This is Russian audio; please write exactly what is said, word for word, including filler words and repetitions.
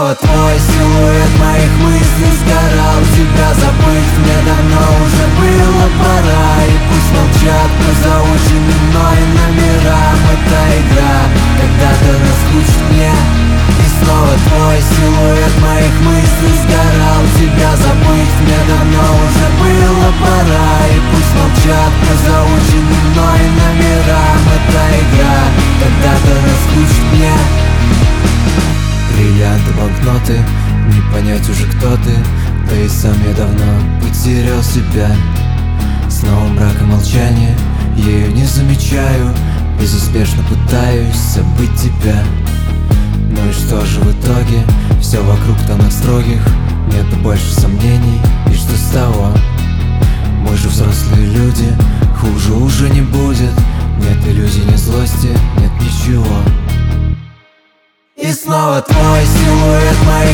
снова твой силуэт моих мыслей сгорал. Тебя забыть мне давно уже было пора. И пусть молчат по заученным мной номерам. Это игра, когда-то наскучит мне. И снова твой силуэт моих мыслей сгорал. Тебя забыть мне давно уже было пора. И пусть молчат по заученным мной номерам. Это игра, когда-то наскучит мне. Бриллианты, банкноты, не понять уже кто ты. Да и сам я давно потерял себя. Снова мрак и молчание, ею не замечаю. Безуспешно пытаюсь забыть тебя. Ну и что же в итоге? Все вокруг тонок строгих. Нету больше сомнений, и что с того? Мы же взрослые люди, хуже уже не будет. Нет иллюзий, ни злости, нет ничего. И снова твой силуэт моих